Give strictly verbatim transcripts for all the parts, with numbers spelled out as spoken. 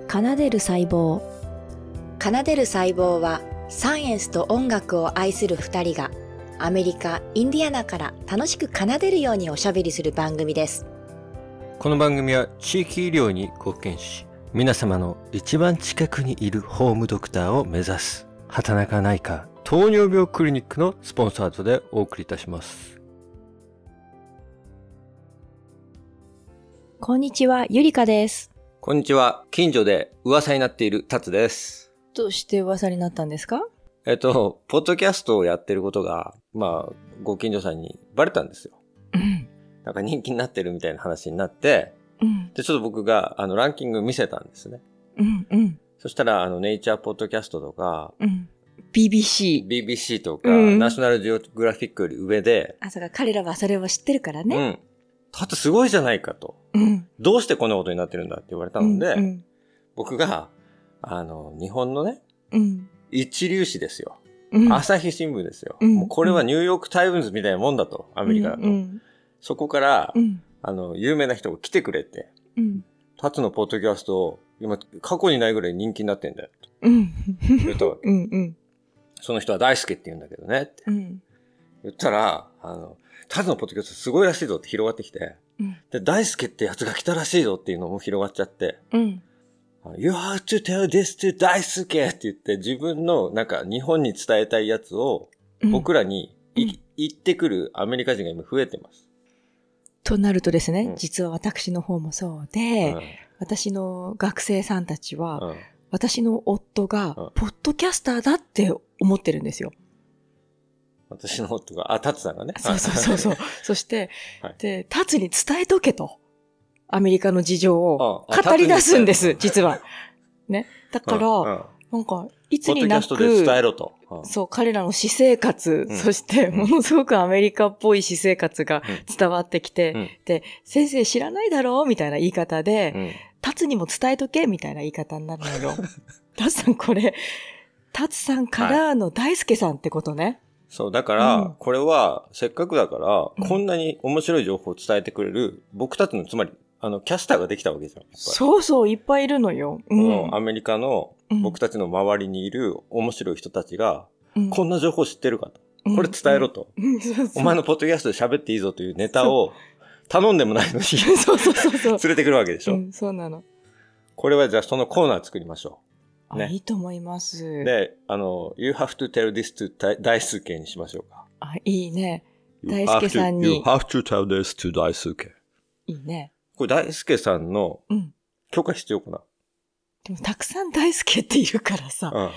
奏でる細胞。 奏でる細胞はサイエンスと音楽を愛する二人がアメリカ・インディアナから楽しく奏でるようにおしゃべりする番組です。 この番組は地域医療に貢献し、皆様の一番近くにいるホームドクターを目指す畑中内科糖尿病クリニックのスポンサードでお送りいたします。 こんにちは、ゆりかです。 こんにちは。近所で噂になっているタツです。 どうして噂になったんですか？ えっと、ポッドキャストをやってることが、まあ、ご近所さんにバレたんですよ。 うん。 なんか人気になってるみたいな話になって、 うん。 で、ちょっと僕が、あの、ランキング見せたんですね。 うんうん。 そしたら、あの、ネイチャーポッドキャストとか、 うん。ビービーシー。 ビービーシー とか、 うん、 ナショナルジオグラフィックより上で、 あ、そうか、彼らはそれを知ってるからね。 うん。だってすごいじゃないかと。 うん。 どうしてこんなことになってるんだって言われたので、 うんうん、 僕が、あの、日本のね、 うん、 一流紙ですよ。 うん、 朝日新聞ですよ、 うん。 もうこれはニューヨークタイムズみたいなもんだと、アメリカだと。 うんうん、 そこから、 うん、 あの、有名な人が来てくれて、 うん、 タツのポッドキャストを、今、過去にないぐらい人気になってんだよ。 うん、 言ったわけ。 うんうん、 その人は大輔って言うんだけどねって。 うん、言ったら、あの、タツのポッドキャストすごいらしいぞって広がってきて、 うん、 で、大輔ってやつが来たらしいぞっていうのも広がっちゃって、 うん、 You have to tell this to 大輔って言って自分のなんか日本に伝えたいやつを僕らに、うん、言ってくるアメリカ人が今増えてます。 となるとですね、 うん、 実は私の方もそうで、うん、私の学生さんたちは、うん、私の夫がポッドキャスターだって思ってるんですよ。 私の夫が、あ、タツさんがね。 そうそうそうそう。そして、はい、で、タツに伝えとけと。アメリカの事情を語り出すんです、実は。ね。だから、うんうん、なんか、いつになく、 ポッドキャストで伝えろと。 うん、そう、彼らの私生活、うん、そして、ものすごくアメリカっぽい私生活が伝わってきて、うん、で、先生知らないだろうみたいな言い方で、うん、タツにも伝えとけみたいな言い方になるのよ。タツさんこれ、タツさんからの大輔さんってことね。はい、 そう、だから、うん、これは、せっかくだから、うん、こんなに面白い情報を伝えてくれる、僕たちの、つまり、あの、キャスターができたわけじゃん。 そうそう、いっぱいいるのよ。 うん、アメリカの、僕たちの周りにいる面白い人たちが、うん、こんな情報知ってるかと。これ伝えろと。うんうんそうそう。お前のポッドキャストで喋っていいぞというネタを、頼んでもないのに、 そうそうそうそう。 連れてくるわけでしょ。 うん、そうなの。 これはじゃあそのコーナー作りましょう。 ね。いいと思います。 で、あの、You have to tell this to 大輔にしましょうか。 あ、いいね。大輔さんに。 You have to tell this to 大輔。 いいね。 これ大輔さんの許可必要かな、うん、 でもたくさん大輔っているからさ。うん、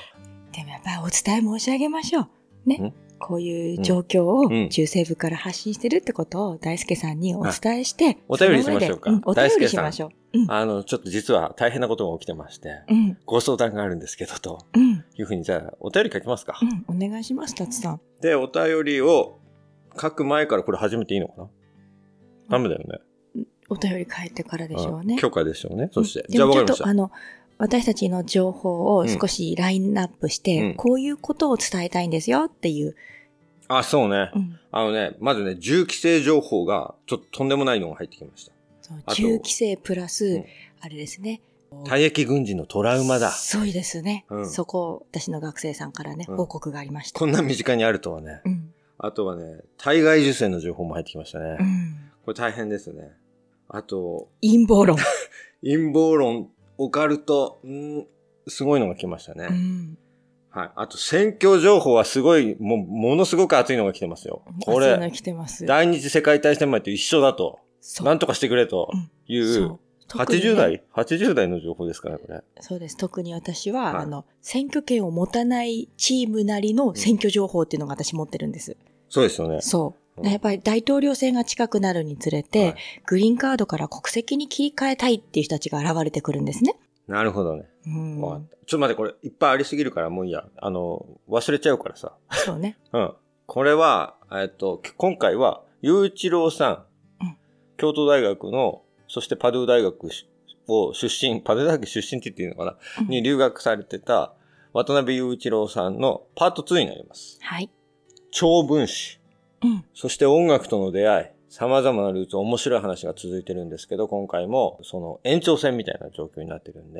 でもやっぱりお伝え申し上げましょう。ね。こういう状況を中西部から発信してるってことを大輔さんにお伝えして。 お便りしましょうか。 うん、お便りしましょう。 うん、あの、ちょっと実は大変なことが起きてまして、うん、ご相談があるんですけどと、うん、いうふうにじゃあお便り書きますか。 うん、お願いします、タツさん。 で、お便りを書く前からこれ始めていいのかな、ダメだよね。 お便り書いてからでしょうね。 許可でしょうね。そして。 うん、じゃあわかりました。あの、私たちの情報を少しラインナップして、うん、こういうことを伝えたいんですよっていう。 あ、そうね。うん、あのね、まずね、銃規制情報がちょっととんでもないのが入ってきました。 そう、銃規制プラス、うん、あれですね。 退役軍人のトラウマだ。 そうですね。うん、そこ、私の学生さんからね、報告がありました。 こんな身近にあるとはね。うん、あとはね、体外受精の情報も入ってきましたね。うん、これ大変ですね。あと、 陰謀論。 陰謀論、オカルト、んすごいのが来ましたね。うん、はい。あと、選挙情報はすごい、もう、ものすごく熱いのが来てますよ。これ、 熱いのが来てます。 第二次世界大戦前と一緒だと。なんとかしてくれという、うん、はちじゅう代、はちじゅう代の情報ですかね、これ。 そうです。特に私は、はい、あの、選挙権を持たないチームなりの選挙情報っていうのが私持ってるんです。うん、 そうですよね。 そう。やっぱり大統領選が近くなるにつれて、はい、グリーンカードから国籍に切り替えたいっていう人たちが現れてくるんですね。 なるほどね。うん、ちょっと待って、これいっぱいありすぎるからもういいや。あの、忘れちゃうからさ。 そうね。 うん。これは、えっと、今回は、雄一郎さん、うん、京都大学の、そしてパドゥ大学を出身、パドゥ大学出身って言っていいのかな、うん、に留学されてた渡辺雄一郎さんのパートツーになります。 はい。 超分子。うん、そして音楽との出会い、様々なルーツ、面白い話が続いてるんですけど、今回もその延長線みたいな状況になってるんで、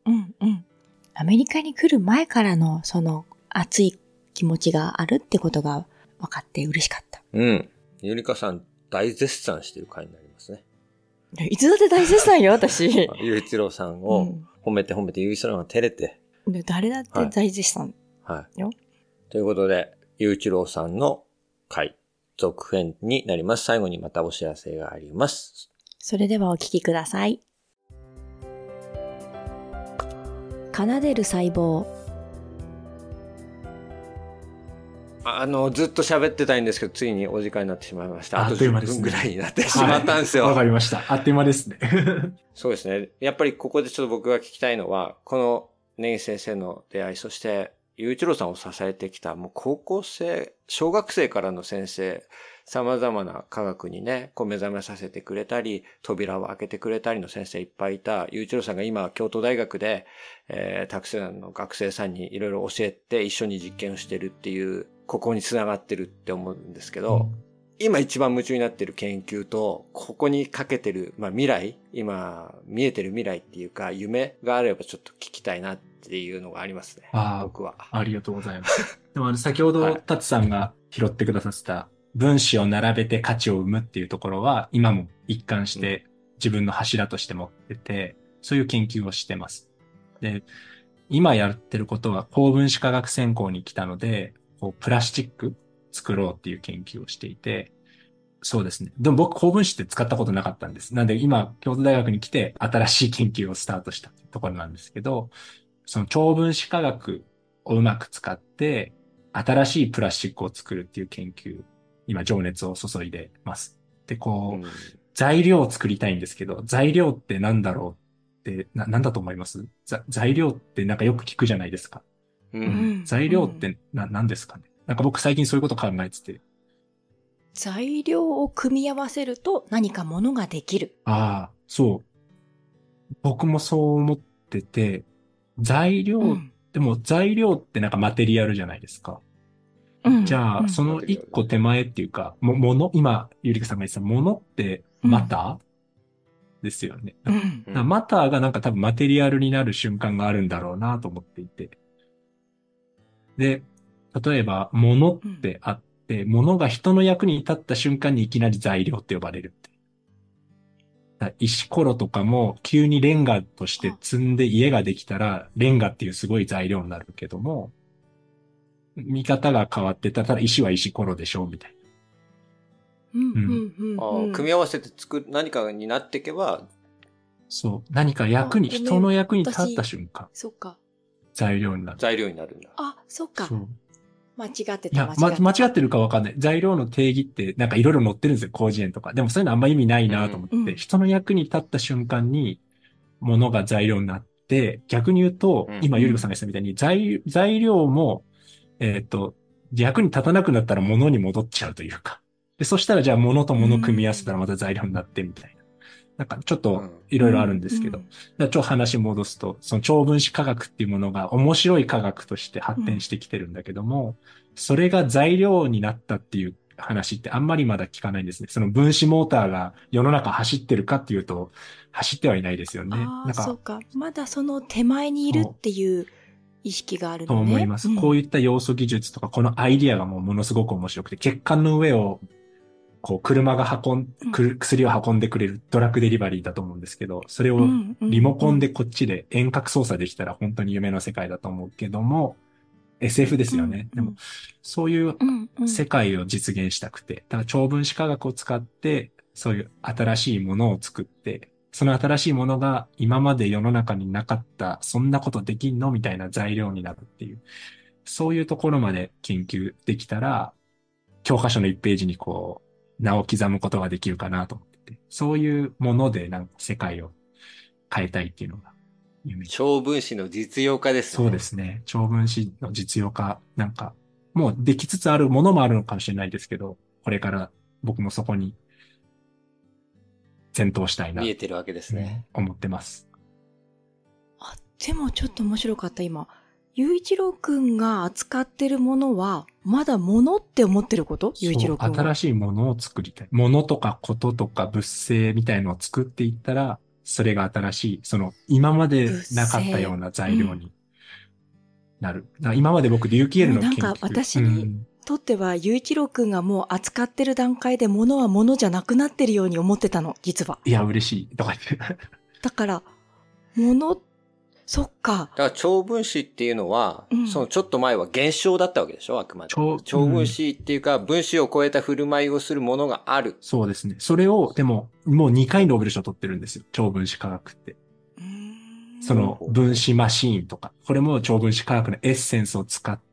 うんうん。アメリカに来る前からのその熱い気持ちがあるってことが分かって嬉しかった。 うん。ゆりかさん大絶賛してる回になりますね。 いつだって大絶賛よ、私。 ゆういちろうさんを褒めて褒めて、ゆういちろうが照れて。 で誰だって大絶賛よ。はい。はい、 ということで、ゆういちろうさんの回、続編になります。最後にまたお知らせがあります。 それではお聞きください。奏でる細胞。 あの、ずっと喋ってたいんですけど、ついにお時間になってしまいました。あとじゅっぷんぐらいになってしまったんですよ。 わ、はい、かりました。あっという間ですね。 そうですね。やっぱりここでちょっと僕が聞きたいのは、この根岸先生の出会い、そして、ゆういちろうさんを支えてきた、もう高校生、小学生からの先生、様々な科学にね、こう目覚めさせてくれたり、扉を開けてくれたりの先生いっぱいいた、ゆういちろうさんが今、京都大学で、えー、たくさんの学生さんにいろいろ教えて、一緒に実験をしてるっていう、ここに繋がってるって思うんですけど、うん、今一番夢中になってる研究と、ここにかけてる、まあ未来、今見えてる未来っていうか、夢があればちょっと聞きたいなっていうのがありますね。 あ僕は。 ありがとうございます。でもあの先ほど、タツさんが拾ってくださった、分子を並べて価値を生むっていうところは、今も一貫して自分の柱として持ってて、そういう研究をしてます。で、今やってることは高分子化学専攻に来たので、こうプラスチック作ろうっていう研究をしていて、そうですね。でも僕高分子って使ったことなかったんです。なんで今、京都大学に来て新しい研究をスタートしたところなんですけど、その超分子化学をうまく使って、新しいプラスチックを作るっていう研究、今情熱を注いでます。で、こう、うん、材料を作りたいんですけど、材料って何だろうって、な、なんだと思います？材料ってなんかよく聞くじゃないですか。うん、材料ってな、何ですかね。なんか僕最近そういうこと考えてて。 材料を組み合わせると何かものができる。 ああ、そう。僕もそう思ってて、材料、うん、でも材料ってなんかマテリアルじゃないですか。うん、じゃあ、うん、その一個手前っていうか、も、もの、今、ゆりかさんが言ってたものってマター、うん、ですよね。うん、マターがなんか多分マテリアルになる瞬間があるんだろうなと思っていて。で、例えば、物ってあって、うん、物が人の役に立った瞬間にいきなり材料って呼ばれるって。石ころとかも急にレンガとして積んで家ができたら、レンガっていうすごい材料になるけども、見方が変わってたら、石は石ころでしょみたいな。うんうんうん、組み合わせて作る、何かになっていけば、 そう。何か役に、人の役に立った瞬間。 そっか。 材料になる。 材料になるんだ。 あ、そっか。そう。間違ってた、間違ってた。 いや、ま、間違ってるかわかんない。材料の定義ってなんかいろいろ載ってるんですよ、広辞苑とか。でもそういうのあんま意味ないなと思って、うん、人の役に立った瞬間に、ものが材料になって、逆に言うと、うん、今ゆりこさんが言ったみたいに、材、材料も、えっと、役に立たなくなったら物に戻っちゃうというか。で、そしたらじゃあ物と物組み合わせたらまた材料になってみたいな。なんかちょっといろいろあるんですけど。うんうん、ちょっと話戻すと、その超分子科学っていうものが面白い科学として発展してきてるんだけども、うん、それが材料になったっていう話ってあんまりまだ聞かないんですね。その分子モーターが世の中走ってるかっていうと、走ってはいないですよね。 ああ、そうか。まだその手前にいるっていう意識があるのね。 と思います、うん。こういった要素技術とか、このアイディアがもうものすごく面白くて、血管の上をこう、車が運ん、薬を運んでくれるドラッグデリバリーだと思うんですけど、それをリモコンでこっちで遠隔操作できたら本当に夢の世界だと思うけども、エスエフ ですよね。でも、そういう世界を実現したくて、だから超分子科学を使って、そういう新しいものを作って、その新しいものが今まで世の中になかった、そんなことできんのみたいな材料になるっていう、そういうところまで研究できたら、教科書のいちページにこう、名を刻むことができるかなと思ってて、そういうものでなんか世界を変えたいっていうのが夢。 超分子の実用化ですね。そうですね。超分子の実用化、なんか、もうできつつあるものもあるのかもしれないですけど、これから僕もそこに先頭したいな。 見えてるわけですね。 思ってます。 あ、でもちょっと面白かった、今。ゆういちろうくんが扱ってるものは、まだものって思ってること？ゆういちろうくんは。 新しいものを作りたい。ものとかこととか物性みたいのを作っていったら、 それが新しい、その今までなかったような材料になる。だから今まで僕、リュウキエルの研究。 なんか私にとっては、雄一郎くんがもう扱ってる段階で物は物じゃなくなってるように思ってたの、実は。 いや、嬉しい。とか言って。 だから、物、そっか。 だから超分子っていうのは、うん、そのちょっと前は現象だったわけでしょ、あくまで。超, 超分子っていうか、分子を超えた振る舞いをするものがある。 そうですね。それを、でも、もうにかいノーベル賞取ってるんですよ。超分子科学って。その分子マシーンとか。これも超分子科学のエッセンスを使って、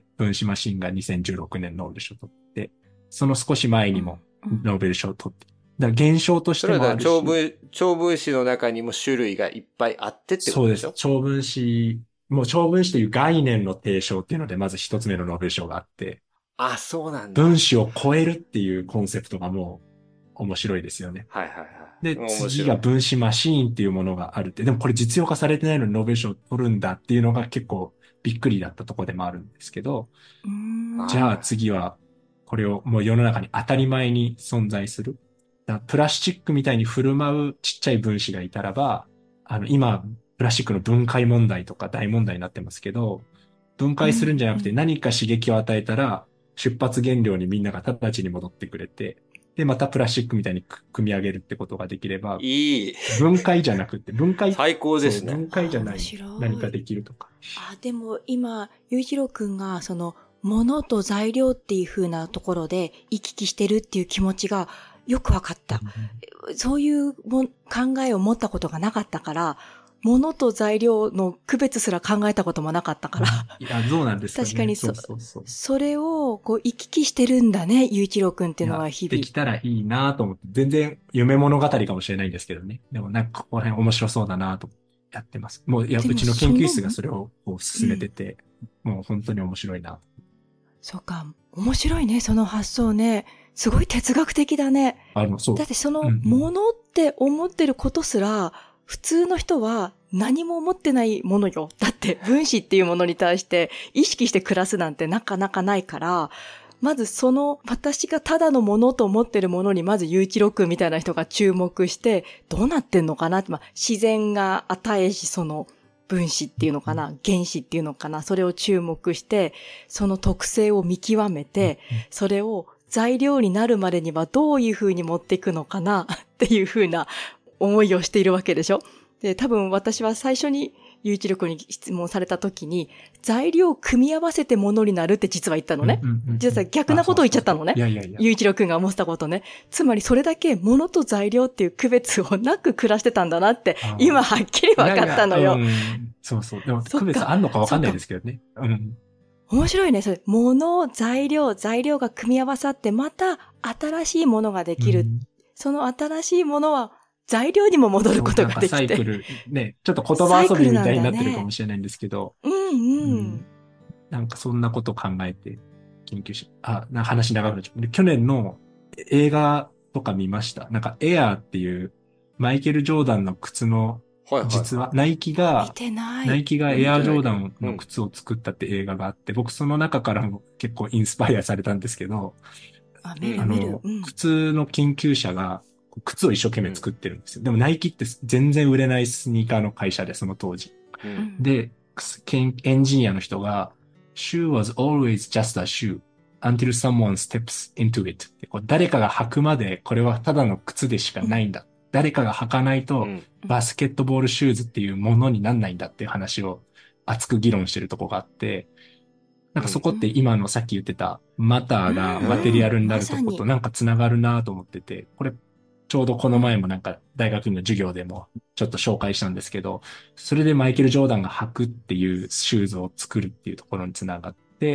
分子マシーンがにせんじゅうろくねんノーベル賞取って、その少し前にもノーベル賞取って。だから現象としてもあるし。 それは超分、超分子の中にも種類がいっぱいあってってことでしょ？ そうです。超分子、もう超分子という概念の提唱っていうので、まず一つ目のノーベル賞があって。 あ、そうなんだ。 分子を超えるっていうコンセプトがもう面白いですよね。 はいはいはい。 で、次が分子マシーンっていうものがあるって。でもこれ実用化されてないのにノーベル賞を取るんだっていうのが結構びっくりだったところでもあるんですけど。じゃあ次は、これをもう世の中に当たり前に存在する。プラスチックみたいに振る舞うちっちゃい分子がいたらば、あの、今、プラスチックの分解問題とか大問題になってますけど、分解するんじゃなくて何か刺激を与えたら、出発原料にみんなが直ちに戻ってくれて、で、またプラスチックみたいに組み上げるってことができれば、 いい。 分解じゃなくて、分解。 最高ですね。 分解じゃない。何かできるとか。 あ、でも今、雄一郎くんが、その、物と材料っていう風なところで行き来してるっていう気持ちがよくわかった。うん、そういうも考えを持ったことがなかったから、物と材料の区別すら考えたこともなかったから。 いや、どうなんですかね。 確かにそ、 そうそうそう。 それをこう行き来してるんだね、雄一郎くんっていうのは日々。 できたらいいなと思って、全然夢物語かもしれないんですけどね。でもなんかここら辺面白そうだなとやってます。もう、いや、うちの研究室がそれをこう進めてて、うん、もう本当に面白いな。 そうか。面白いね、その発想ね。すごい哲学的だね。 あの、そう。 だってその、ものって思ってることすら、うんうん、普通の人は何も思ってないものよ。だって分子っていうものに対して意識して暮らすなんてなかなかないから、まずその私がただのものと思ってるものにまず雄一郎くんみたいな人が注目して、どうなってんのかなって、まあ、自然が与えしその、分子っていうのかな、原子っていうのかな、それを注目して、その特性を見極めて、それを材料になるまでにはどういう風に持っていくのかなっていう風な思いをしているわけでしょ。で、多分私は最初に雄一郎君に質問された時に、材料を組み合わせてものになるって実は言ったのね。うんうんうん、実は逆なことを言っちゃったのね。雄一郎君が思ったことね。つまりそれだけものと材料っていう区別をなく暮らしてたんだなって、今はっきり分かったのよ。 いやいや、うん、そうそう。でも区別あんのか分かんないですけどね。うん、 面白いね。それ、もの、材料、材料が組み合わさってまた新しいものができる。うん、その新しいものは材料にも戻ることができて。 サイクル。ね。ちょっと言葉遊びみたいになってるかもしれないんですけど。 ね、うんうん、うん。 なんかそんなこと考えて研究し、あ、な話長くなっちゃう。去年の映画とか見ました。なんかエアーっていうマイケル・ジョーダンの靴の、はいはい、実はナイキが、 見てない。 ナイキがエアー・ジョーダンの靴を作ったって映画があって、うん、僕その中からも結構インスパイアされたんですけど、 あ、見る見る。 あの、靴の研究者が、靴を一生懸命作ってるんですよ。でもナイキって全然売れないスニーカーの会社で、その当時。うん、で、エンジニアの人が、shoe was always just a shoe until someone steps into it. ってこう誰かが履くまでこれはただの靴でしかないんだ。うん、誰かが履かないとバスケットボールシューズっていうものになんないんだっていう話を熱く議論してるとこがあって、なんかそこって今のさっき言ってたマターがマテリアルになるとことなんかつながるなと思ってて、これちょうどこの前もなんか大学院の授業でもちょっと紹介したんですけど、それでマイケル・ジョーダンが履くっていうシューズを作るっていうところにつながって、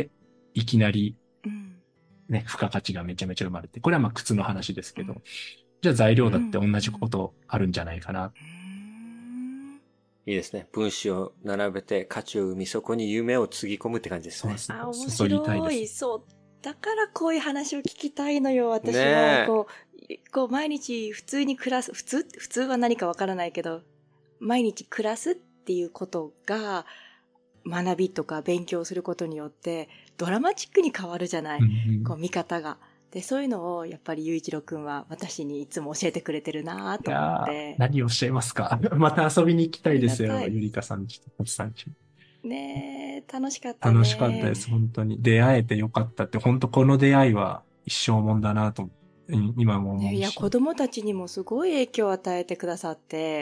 いきなりね、付加価値がめちゃめちゃ生まれて、これはまあ靴の話ですけど、じゃあ材料だって同じことあるんじゃないかな。 いいですね。分子を並べて価値を生み、そこに夢をつぎ込むって感じですね。 そうですね。あ、面白い。そう。だからこういう話を聞きたいのよ、私は。こうこう毎日普通に暮らす、普通普通は何かわからないけど、毎日暮らすっていうことが学びとか勉強することによってドラマチックに変わるじゃない、うんうん、こう見方が。 で、そういうのをやっぱり雄一郎くんは私にいつも教えてくれてるなと思っいやて。 何をおっしゃいますかまた遊びに行きたいですよ、 ありがたいゆりかさんちとこちさんち。 ねえ、楽しかったね。 楽しかったです、本当に。出会えてよかったって、本当この出会いは一生もんだなと、今も思うし。 ね、いや、子供たちにもすごい影響を与えてくださって、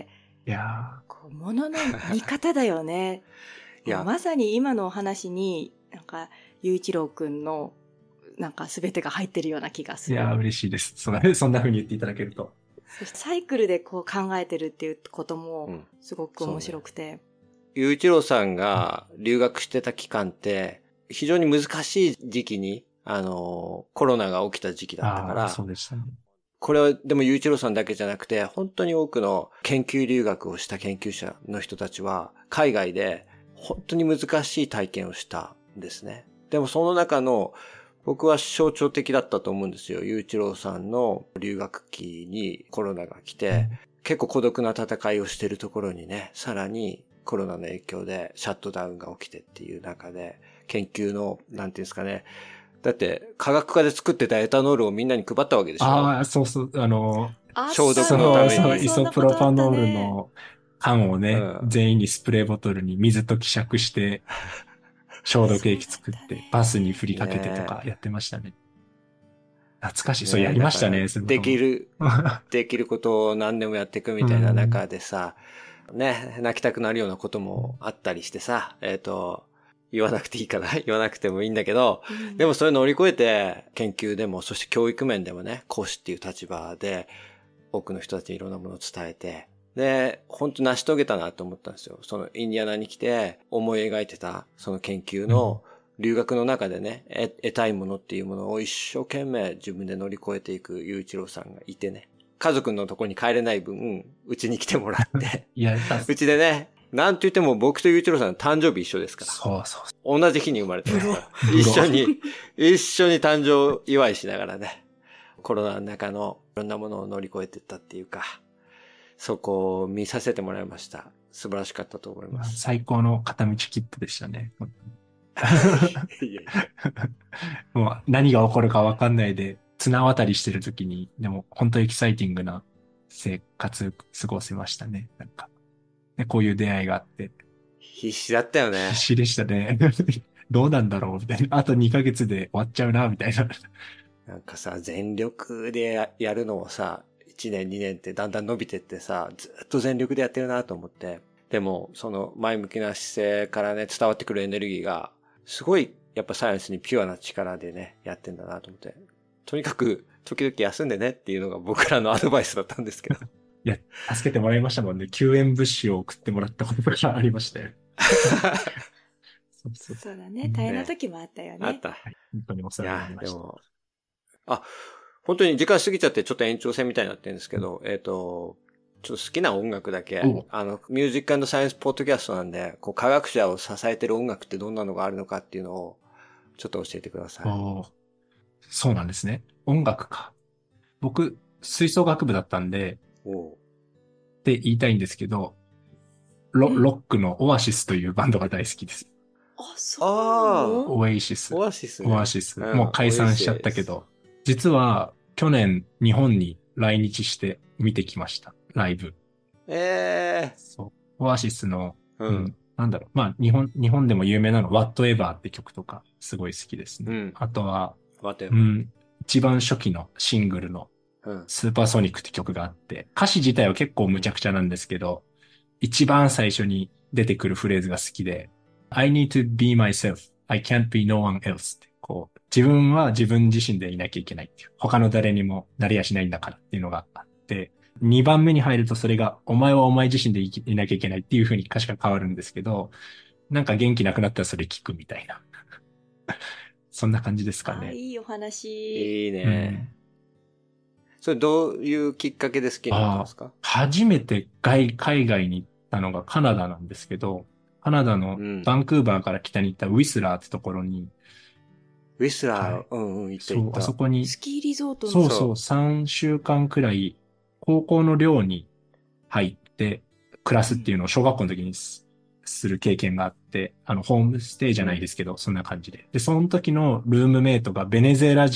いやこう、ものの見方だよね。いや、まさに今のお話に、なんか、雄一郎くんの、なんか全てが入ってるような気がする。 いや、嬉しいです。そそんな風に言っていただけると。 そしてサイクルでこう考えてるっていうことも、すごく面白くて。 雄一郎さんが留学してた期間って、非常に難しい時期に、あの、コロナが起きた時期だったから、 そうでしたね。 これはでも雄一郎さんだけじゃなくて、本当に多くの研究留学をした研究者の人たちは、海外で本当に難しい体験をしたんですね。でもその中の、僕は象徴的だったと思うんですよ。雄一郎さんの留学期にコロナが来て、うん、結構孤独な戦いをしているところにね、さらにコロナの影響でシャットダウンが起きてっていう中で、研究の、なんていうんですかね、だって、科学科で作ってたエタノールをみんなに配ったわけでしょ。 ああ、そうそう、あの、 消毒のために。 そう、イソプロパノールの缶をね、うん、全員にスプレーボトルに水と希釈して、消毒液作って、バスに振りかけてとかやってましたね。ね懐かしい、そうやりましたね、 できる、できることを何でもやっていくみたいな中でさ、うん、ね、泣きたくなるようなこともあったりしてさ、えっと、言わなくていいかな言わなくてもいいんだけど、うん、でもそれ乗り越えて研究でも、そして教育面でもね、講師っていう立場で多くの人たちにいろんなものを伝えて、で、本当成し遂げたなと思ったんですよ。そのインディアナに来て思い描いてたその研究の留学の中でね、うん、得たいものっていうものを一生懸命自分で乗り越えていく雄一郎さんがいてね、家族のとこに帰れない分、うちに来てもらって、いやうちでね、なんと言っても僕と雄一郎さんの誕生日一緒ですから。 そうそうそう。 同じ日に生まれてますから。一緒に、一緒に誕生祝いしながらね、コロナの中のいろんなものを乗り越えていったっていうか、そこを見させてもらいました。素晴らしかったと思います。 最高の片道切符でしたね。いやいやもう何が起こるか分かんないで、綱渡りしてる時に、でも本当エキサイティングな生活過ごせましたね。なんか。ね、こういう出会いがあって。 必死だったよね。 必死でしたね。どうなんだろうみたいな。あとにかげつで終わっちゃうな、みたいな。 なんかさ、全力でやるのをさ、いちねんにねんってだんだん伸びてってさ、ずっと全力でやってるなと思って。でも、その前向きな姿勢からね、伝わってくるエネルギーが、すごい、やっぱサイエンスにピュアな力でね、やってんだなと思って。とにかく、時々休んでねっていうのが僕らのアドバイスだったんですけど。 いや、助けてもらいましたもんね。救援物資を送ってもらったことがありましたよ。 そうそうそうだね。大変な時もあったよね。ねあった。 はい。本当にお世話になりました。いや、でも、 あ、本当に時間過ぎちゃってちょっと延長戦みたいになってるんですけど、うん、えっと、ちょっと好きな音楽だけ、あの、ミュージック&サイエンスポッドキャストなんで、こう、科学者を支えてる音楽ってどんなのがあるのかっていうのを、ちょっと教えてください。 おそうなんですね。音楽か。僕、吹奏楽部だったんで、おって言いたいんですけど、ロ、ロックのオアシスというバンドが大好きです。 あ、そうオアシス。 オアシス、ね。 オアシス。もう解散しちゃったけど、実は去年日本に来日して見てきました。ライブ。 ええー。 そう。オアシスの、うん、うん、なんだろう。まあ日本、日本でも有名なの Whatever って曲とかすごい好きですね。うん、あとは、 Whatever。 うん、一番初期のシングルのスーパーソニックって曲があって、歌詞自体は結構無茶苦茶なんですけど、一番最初に出てくるフレーズが好きで、I need to be myself. I can't be no one else. ってこう、自分は自分自身でいなきゃいけないっていう。他の誰にもなれやしないんだからっていうのがあって、にばんめに入るとそれが、お前はお前自身でいいなきゃいけないっていう風に歌詞が変わるんですけど、なんか元気なくなったらそれ聞くみたいな。そんな感じですかね。 あ、いいお話。 いいね。うんそれどういうきっかけで好きになったんですか？ 初めて外海外に行ったのがカナダなんですけど、カナダのバンクーバーから北に行ったウィスラーってところに、 ウィスラー、はい、うんうん、行った行った。 そう、あそこに、 スキーリゾートのそうそう、さんしゅうかんくらい、高校の寮に入って、暮らすっていうのを小学校の時にする経験があって、あの、ホームステイじゃないですけど、うん、そんな感じで。で、その時のルームメイトがベネズエラ人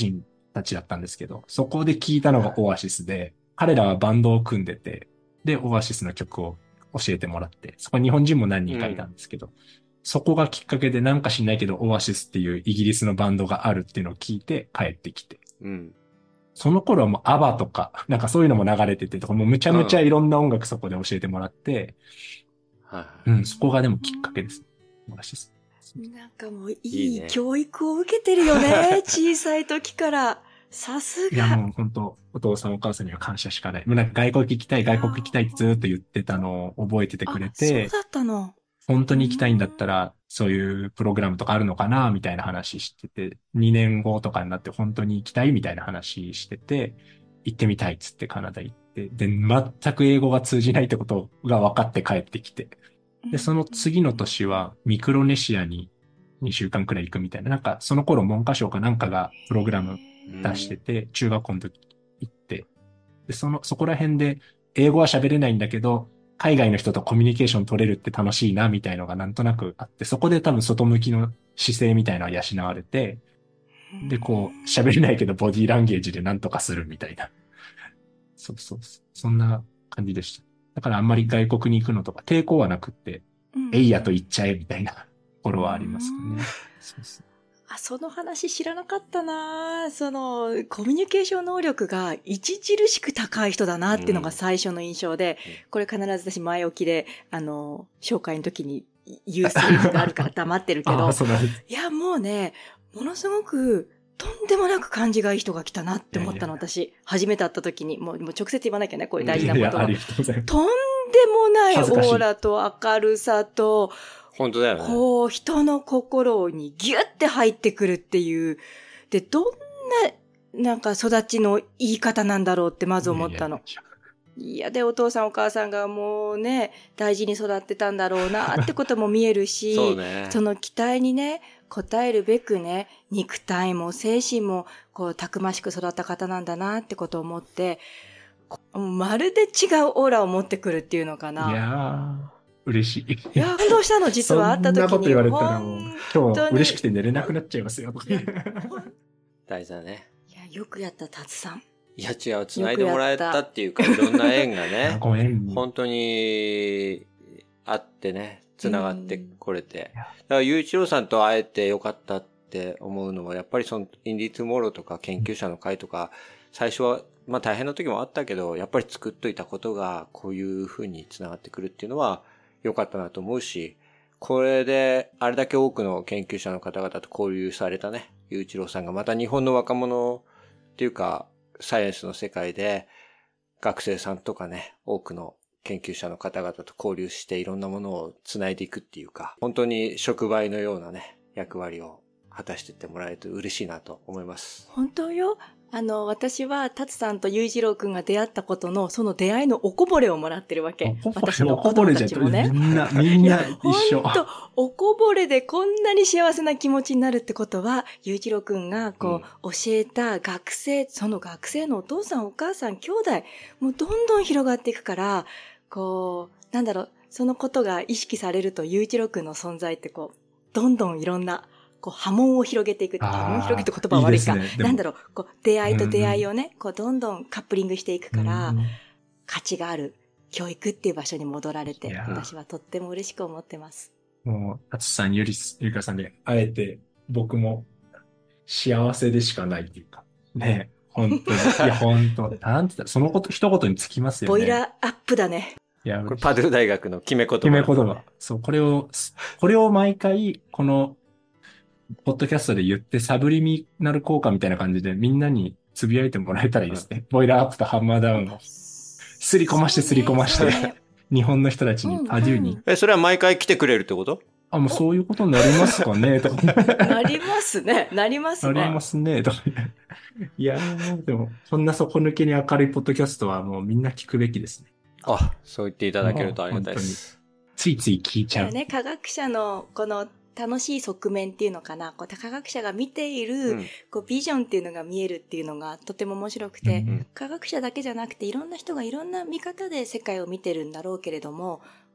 たちだったんですけど、そこで聞いたのがオアシスで、彼らはバンドを組んでて、で、オアシスの曲を教えてもらって、そこ日本人も何人かいたんですけど、うん、そこがきっかけでなんか知んないけど、オアシスっていうイギリスのバンドがあるっていうのを聞いて帰ってきて、うん、その頃はもうアバとか、なんかそういうのも流れてて、もうむちゃむちゃいろんな音楽そこで教えてもらって、うん、うん、そこがでもきっかけです。オアシス。 なんかもういい教育を受けてるよね。小さい時から。さすが。 いやもう本当お父さんお母さんには感謝しかない。もうなんか外国行きたい、外国行きたいってずっと言ってたのを覚えててくれて。 そうだったの。 本当に行きたいんだったら、そういうプログラムとかあるのかなみたいな話してて、にねんごとかになって本当に行きたいみたいな話してて、行ってみたいっつってカナダ行って、で、全く英語が通じないってことが分かって帰ってきて。で、その次の年はミクロネシアににしゅうかんくらい行くみたいな、なんかその頃文科省かなんかがプログラム出してて、中学校の時行って、で、その、そこら辺で英語は喋れないんだけど、海外の人とコミュニケーション取れるって楽しいな、みたいのがなんとなくあって、そこで多分外向きの姿勢みたいなのは養われて、で、こう、喋れないけどボディーランゲージでなんとかするみたいな。そうそうそう。そんな感じでした。だからあんまり外国に行くのとか抵抗はなくって、うん、えいやと言っちゃえみたいなところはありますかね。そうそう。 あ、その話知らなかったな。その、コミュニケーション能力が著しく高い人だなっていうのが最初の印象で、うん、これ必ず私前置きで、あの、紹介の時に言うセリフがあるから黙ってるけど、 あ、そうなんです。 いや、もうね、ものすごく、とんでもなく感じがいい人が来たなって思ったの、いやいや私。初めて会った時に、もう、もう直接言わなきゃね、こういう大事なことは。 いやいや、ありがとうございます。 とんでもないオーラと明るさと、 本当だよね。 こう、人の心にギュッて入ってくるっていう。で、どんな、なんか育ちの言い方なんだろうってまず思ったの。いやいや、いやで、お父さんお母さんがもうね、大事に育ってたんだろうなってことも見えるし、 そうね、 その期待にね、応えるべくね、肉体も精神も、こう、たくましく育った方なんだなってことを思って、まるで違うオーラを持ってくるっていうのかな。 いやー。嬉しい。いや、感動したの、実は会った時に。 そんなこと言われたらもう、今日嬉しくて寝れなくなっちゃいますよ。 大事だね。 いや、よくやった、タツさん。 いや、違う、繋いでもらえたっていうか、いろんな縁がね、 ご縁本当にあってね、繋がってこれて。だから、ゆういちろうさんと会えてよかったって思うのは、やっぱりその、インディートゥモローとか研究者の会とか、最初は、まあ大変な時もあったけど、やっぱり作っといたことが、こういう風に繋がってくるっていうのは、良かったなと思うし、これであれだけ多くの研究者の方々と交流されたね、ゆういちろうさんがまた日本の若者っていうか、サイエンスの世界で学生さんとかね、多くの研究者の方々と交流していろんなものをつないでいくっていうか、本当に触媒のようなね、役割を果たしていってもらえると嬉しいなと思います。 本当よ。あの、私は、タツさんとユイジロウくんが出会ったことの、その出会いのおこぼれをもらってるわけ。私の子供たちもね。 みんな、みんな一緒。 ほんと、おこぼれでこんなに幸せな気持ちになるってことは、ユイジロウくんが、こう、うん、教えた学生、その学生のお父さんお母さん兄弟、もうどんどん広がっていくから、こう、なんだろう、そのことが意識されると、ユイジロウくんの存在ってこう、どんどんいろんな、こう波紋を広げていくって、波紋を広げて言葉は悪いか。いいですね、なんだろう、こう出会いと出会いをね、うん、こうどんどんカップリングしていくから、うん、価値がある教育っていう場所に戻られて、私はとっても嬉しく思ってます。 もう、タツさん、ゆり、ゆりかさんで会えて、僕も幸せでしかないっていうか、ね、本当に。いや、本当なんて言ったら、そのこと、一言につきますよね。 ボイラーアップだね。 いや、これパドゥ大学の決め言葉、ね。 決め言葉。そう、これを、これを毎回、この、ポッドキャストで言ってサブリミナル効果みたいな感じでみんなにつぶやいてもらえたらいいですね。ボイラーアップとハンマーダウンをすり込ましてすり込まして、ね、日本の人たちにパデューに、うんうん。 え、それは毎回来てくれるってこと？ あ、もうそういうことになりますかねとなりますね。なりますね。 なりますね。といやー、でも、そんな底抜けに明るいポッドキャストはもうみんな聞くべきですね。 あ、そう言っていただけるとありがたいです。 ついつい聞いちゃう。 ね、科学者のこの楽しい側面っていうのかな、こう科学者が見ている、うん、こうビジョンっていうのが見えるっていうのがとても面白くて、うん、科学者だけじゃなくていろんな人がいろんな見方で世界を見てるんだろうけれども、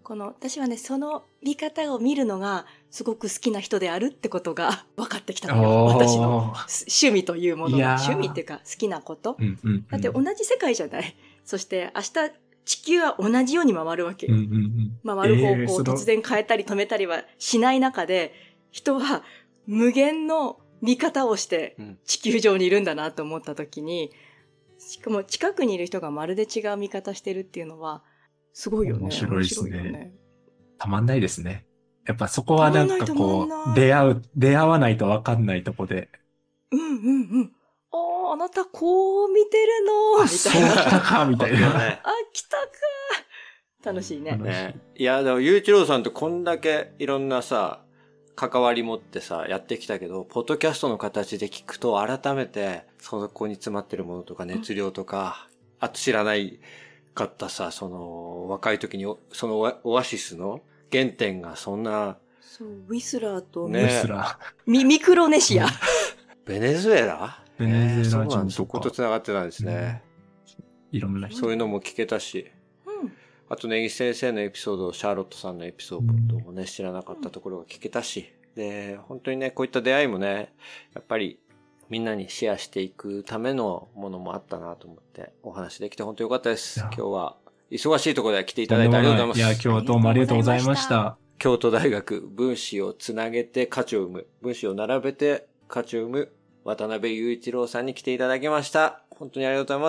この、私はね、その見方を見るのがすごく好きな人であるってことが分かってきたのよ。私の趣味というものが。趣味っていうか好きなこと、 うんうんうん。 だって同じ世界じゃない。そして明日地球は同じように回るわけよ。 うんうんうん、 回る方向を突然変えたり止めたりはしない中で、人は無限の見方をして地球上にいるんだなと思った時に、しかも近くにいる人がまるで違う見方してるっていうのは、すごいよね。 面白いですね。 面白いよね。たまんないですね。やっぱそこはなんかこう、出会う、出会わないと分かんないとこで。 うんうんうん。ああ、あなたこう見てるのみたいな。 そう来たかみたいな。 あ、来たか楽しいね。 ね。いや、でも、ゆういちろうさんってこんだけいろんなさ、関わり持ってさ、やってきたけど、ポッドキャストの形で聞くと、改めて、そこに詰まってるものとか、熱量とか、うん、あと知らないかったさ、その、若い時に、そのオアシスの原点がそんな、 そう、ウィスラーと、 ね、ウィスラー。 ミ、ミクロネシア。 ベネズエラベネズエラ人とか。そこと繋がってたんですね。 うん、いろんな人。 そういうのも聞けたし。うん。あと、根岸先生のエピソード、シャーロットさんのエピソードもね、うん、知らなかったところが聞けたし。で、本当にね、こういった出会いもね、やっぱりみんなにシェアしていくためのものもあったなと思ってお話できて本当に良かったです。今日は忙しいところで来ていただいてありがとうございます。 いや、今日はどうもありがとうございました。 京都大学分子をつなげて価値を生む、分子を並べて価値を生む渡辺雄一郎さんに来ていただきました。本当にありがとうございます。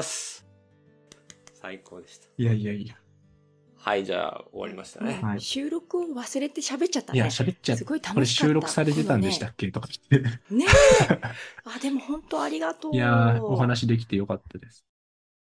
最高でした。 いやいやいや。 はい、じゃあ終わりましたね。はい、 収録を忘れて喋っちゃったね。 いや、喋っちゃった。 すごい楽しかった。 これ収録されてたんでしたっけ、ね、とか言って。 ねえ。あ、でも本当ありがとう。 いや、お話できてよかったです。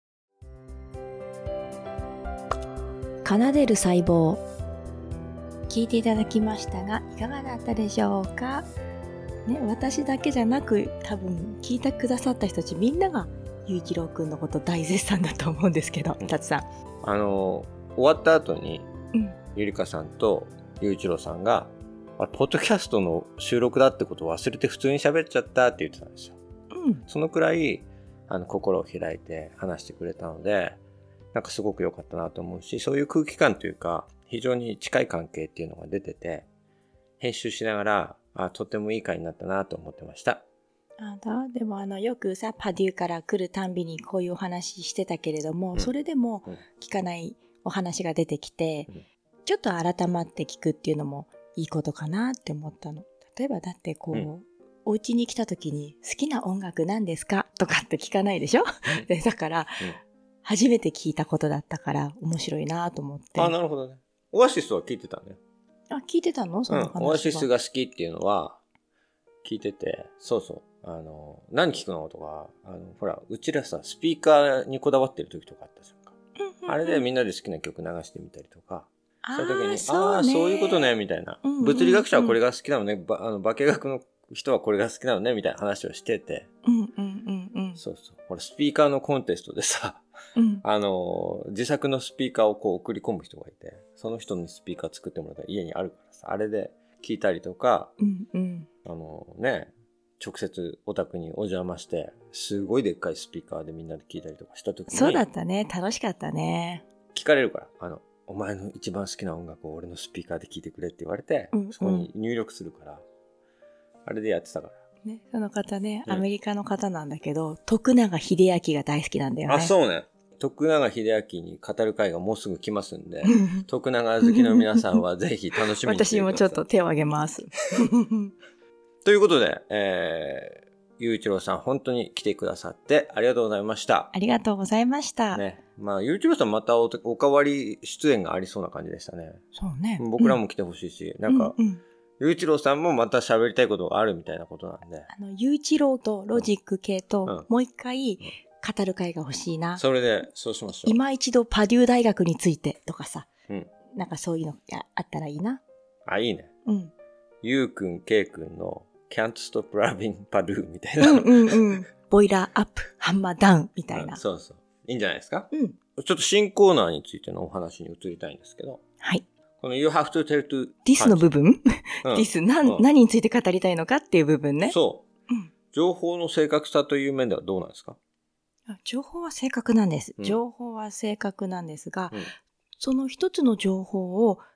奏でる細胞。聞いていただきましたが、いかがだったでしょうか。ね、私だけじゃなく、多分聞いてくださった人たちみんなが、雄一郎くんのこと大絶賛だと思うんですけど、達さん。 あの、終わった後に、うん、ゆりかさんとゆういちろうさんが、あれ、ポッドキャストの収録だってことを忘れて普通に喋っちゃったって言ってたんですよ。うん、そのくらい、あの、心を開いて話してくれたので、なんかすごく良かったなと思うし、そういう空気感というか、非常に近い関係っていうのが出てて、編集しながら、あ、とてもいい回になったなと思ってました。 あだでもあのよくさパデューから来るたんびにこういうお話してたけれども、うん、それでも聞かないお話が出てきて、うん、ちょっと改まって聞くっていうのもいいことかなって思ったの。例えばだってこう、うん、お家に来た時に好きな音楽何ですかとかって聞かないでしょ、うん、でだから、うん、初めて聞いたことだったから面白いなと思って。 あ、なるほどね。オアシスは聞いてたね。 あ、聞いてたのその話は、 うん、オアシスが好きっていうのは聞いてて、そうそう。あの、何聞くのとか、あの、ほら、うちらさ、スピーカーにこだわってる時とかあったじゃんか。うんうんうん、あれでみんなで好きな曲流してみたりとか、そういう時に、ああ、そういうことね、みたいな、うんうんうん。物理学者はこれが好きなのね、ばあの化学の人はこれが好きなのね、みたいな話をしてて。 うんうんうんうん。 そうそう。ほら、スピーカーのコンテストでさ、うん、あの、自作のスピーカーをこう送り込む人がいて、その人にスピーカー作ってもらったら家にあるからさ、あれで聞いたりとか、 うんうん、 あのね、直接お宅にお邪魔して、すごいでっかいスピーカーでみんなで聞いたりとかした時に。 そうだったね。楽しかったね。 聞かれるから、あの、お前の一番好きな音楽を俺のスピーカーで聞いてくれって言われて、うんうん、そこに入力するから、あれでやってたから。 ね、その方ね、アメリカの方なんだけど、うん、徳永英明が大好きなんだよね。 あ、そうね。徳永英明に語る会がもうすぐ来ますんで、徳永好きの皆さんはぜひ楽しみにしてください。 私もちょっと手を挙げます。 ということで、えー、ゆういちろうさん本当に来てくださってありがとうございました。 ありがとうございました。 ね。まあ、ゆういちろうさんまた お, おかわり出演がありそうな感じでしたね。 そうね。 僕らも来てほしいし、うん、なんか、うんうん、ゆういちろうさんもまた喋りたいことがあるみたいなことなんで。 あの、ゆういちろうとロジック系と、うん、もう一回語る会が欲しいな。 それで、そうしましょう。 今一度パデュー大学についてとかさ、うん、なんかそういうのあったらいいな。 あ、いいね。 うん。 ゆうくん、けいくんのCan't Stop Loving Padu みたいな。 うんうんうん。ボイラーアップ、ハンマーダウンみたいな。 そうそう。いいんじゃないですか？ うん。 ちょっと新コーナーについてのお話に移りたいんですけど。 はい。 この You have to tell to ディスの部分、うん、ディス、な、うん、何について語りたいのかっていう部分ね。 そう。 うん。 情報の正確さという面ではどうなんですか？ 情報は正確なんです。うん、情報は正確なんですが、うん、その一つの情報を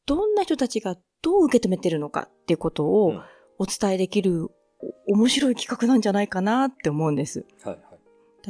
どんな人たちがどう受け止めてるのかっていうことをお伝えできる面白い企画なんじゃないかなって思うんです。 はいはい、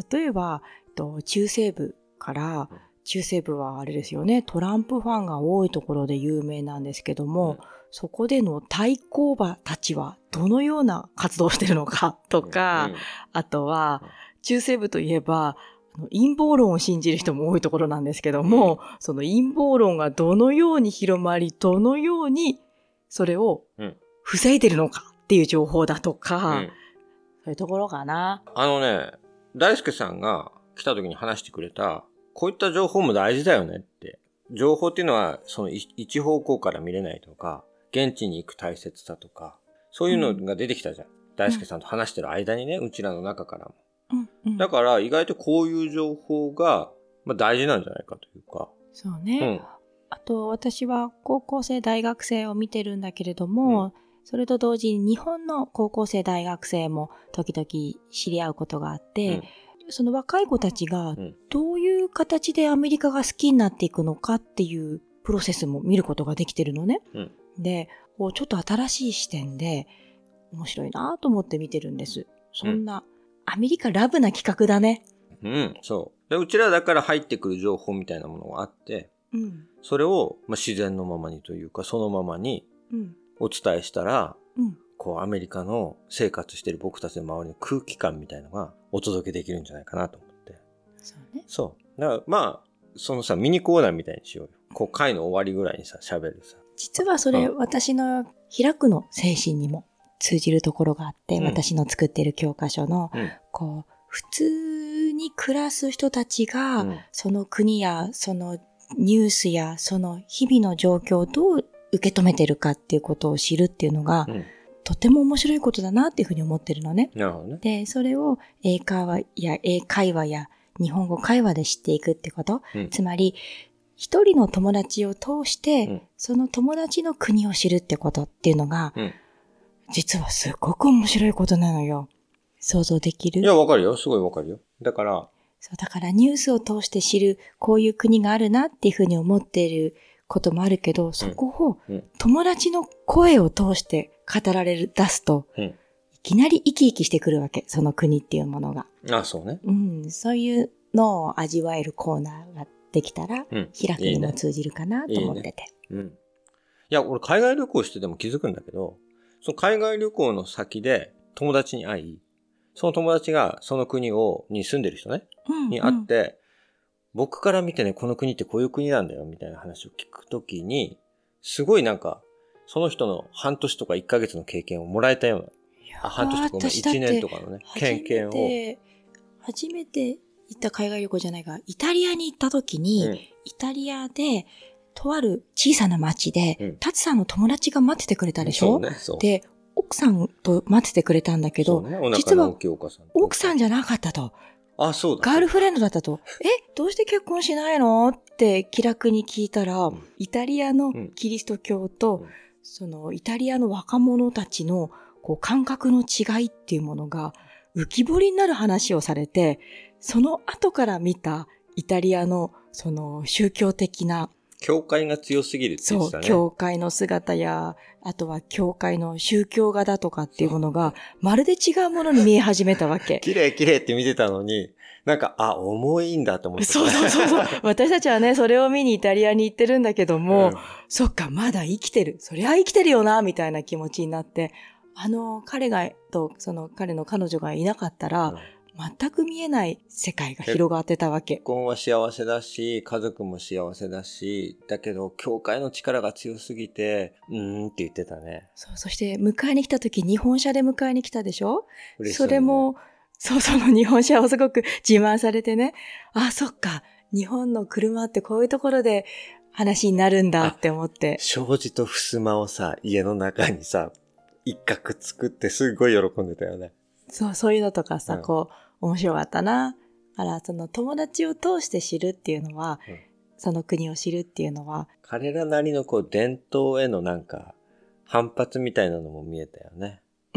例えば、中西部から、うん、中西部はあれですよね、トランプファンが多いところで有名なんですけども、うん、そこでの対抗馬たちはどのような活動をしてるのかとか、うんうん、あとは、中西部といえば、陰謀論を信じる人も多いところなんですけども、うん、その陰謀論がどのように広まり、どのようにそれを防いでるのかっていう情報だとか、うん、そういうところかな。 あのね、大輔さんが来た時に話してくれた、こういった情報も大事だよねって。情報っていうのは、その一方向から見れないとか、現地に行く大切さとか、そういうのが出てきたじゃん。うん、大輔さんと話してる間にね、うちらの中からも。うんうん、だから意外とこういう情報が、まあ、大事なんじゃないかというか。 そうね。うん、あと私は高校生大学生を見てるんだけれども、うん、それと同時に日本の高校生大学生も時々知り合うことがあって、うん、その若い子たちがどういう形でアメリカが好きになっていくのかっていうプロセスも見ることができてるのね。うん、で、ちょっと新しい視点で面白いなと思って見てるんです。そんな、うん、アメリカラブな企画だね。 うん、そう。で、うちらだから入ってくる情報みたいなものがあって、うん、それを、まあ、自然のままにというか、そのままにお伝えしたら、うん、こう、アメリカの生活している僕たちの周りの空気感みたいなのがお届けできるんじゃないかなと思って。 そうね。 そう。だから、まあ、そのさ、ミニコーナーみたいにしようよ。こう、回の終わりぐらいにさ、喋るさ。 実はそれ、うん、私の開くの精神にも通じるところがあって、うん、私の作っている教科書の、うん、こう、普通に暮らす人たちが、うん、その国や、そのニュースや、その日々の状況をどう受け止めてるかっていうことを知るっていうのが、うん、とても面白いことだなっていうふうに思ってるのね。 なるほどね。 で、それを英会話や、英会話や日本語会話で知っていくってこと。うん、つまり、一人の友達を通して、うん、その友達の国を知るってことっていうのが、うん、実はすごく面白いことなのよ。想像できる？ いや、わかるよ。すごいわかるよ。だから。 そう、だからニュースを通して知る、こういう国があるなっていうふうに思っていることもあるけど、そこを友達の声を通して語られる、出すと、うん、いきなり生き生きしてくるわけ。その国っていうものが。 あ、そうね。 うん、そういうのを味わえるコーナーができたら、うん、開くにも通じるかなと思ってて。 いいね。うん。いや、俺海外旅行してても気づくんだけど、その海外旅行の先で友達に会い、その友達がその国を、に住んでる人ね、うんうん、に会って、僕から見てね、この国ってこういう国なんだよ、みたいな話を聞くときに、すごいなんか、その人の半年とかいっかげつの経験をもらえたような、あ半年とかいちねんとかのね、経験を。 初めて行った海外旅行じゃないが、イタリアに行ったときに、うん、イタリアで、とある小さな町で、うん、タツさんの友達が待っててくれたでしょ？そうね、そう。で、奥さんと待っててくれたんだけど、ね、実は奥さんじゃなかったと。 あ、そうだ。 ガールフレンドだったと。え、どうして結婚しないのって気楽に聞いたら、うん、イタリアのキリスト教と、うん、そのイタリアの若者たちのこう感覚の違いっていうものが浮き彫りになる話をされて、その後から見たイタリアのその宗教的な教会が強すぎるって言ってたね。 そう、教会の姿や、あとは教会の宗教画だとかっていうものが、まるで違うものに見え始めたわけ。 綺麗綺麗って見てたのに、なんか、あ、重いんだと思って。 そうそうそうそう。私たちはね、それを見にイタリアに行ってるんだけども、うん、そっか、まだ生きてる。そりゃ生きてるよな、みたいな気持ちになって、あの、彼が、と、その彼の彼女がいなかったら、うん、全く見えない世界が広がってたわけ。 結婚は幸せだし、家族も幸せだし、だけど、教会の力が強すぎて、うーんって言ってたね。 そう、そして迎えに来た時、日本車で迎えに来たでしょ？嬉しそうね。それも、そう、その日本車をすごく自慢されてね、あ、そっか、日本の車ってこういうところで話になるんだって思って。 障子と襖をさ、家の中にさ、一角作ってすごい喜んでたよね。 そう、そういうのとかさ、うん、こう、面白かったな。だから、その友達を通して知るっていうのは、うん、その国を知るっていうのは。 彼らなりのこう、伝統へのなんか、反発みたいなのも見えたよね。 うん。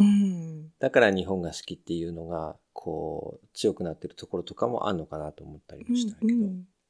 だから日本が好きっていうのが、こう、強くなってるところとかもあるのかなと思ったりもしたけど。うんうん、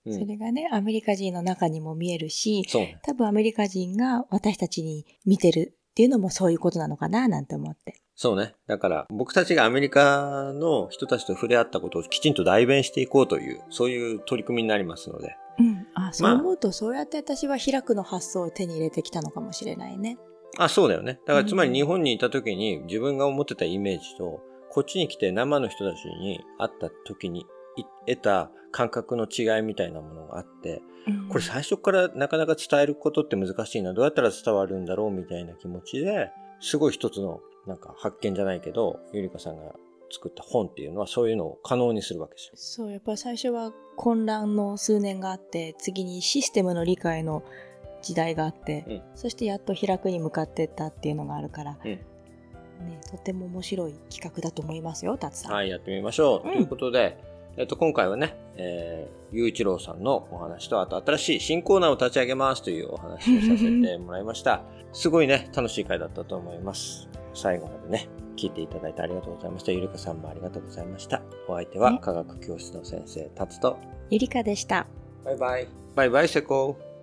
うん、 それがね、アメリカ人の中にも見えるし、 そうね、 多分アメリカ人が私たちに見てるっていうのもそういうことなのかななんて思って。 そうね。だから僕たちがアメリカの人たちと触れ合ったことをきちんと代弁していこうという、そういう取り組みになりますので。 うん。あ、そう思うと、そうやって私は開くの発想を手に入れてきたのかもしれないね。 あ、そうだよね。だからつまり日本にいた時に自分が思ってたイメージと、こっちに来て生の人たちに会った時に得た感覚の違いみたいなものがあって、うん、これ最初からなかなか伝えることって難しいな、どうやったら伝わるんだろうみたいな気持ちで、すごい一つのなんか発見じゃないけど、ゆりかさんが作った本っていうのはそういうのを可能にするわけですよ。 そう、やっぱり最初は混乱の数年があって、次にシステムの理解の時代があって、うん、そしてやっと開くに向かっていったっていうのがあるから、うんね、とても面白い企画だと思いますよ、達さん。 はい、やってみましょう。うん、ということで、えっと、今回はね、えー、ゆういちろうさんのお話と、あと新しい新コーナーを立ち上げますというお話をさせてもらいました。すごいね、楽しい回だったと思います。最後までね、聞いていただいてありがとうございました。ゆりかさんもありがとうございました。お相手は科学教室の先生、達とゆりかでした。 バイバイ。バイバイ、セコー。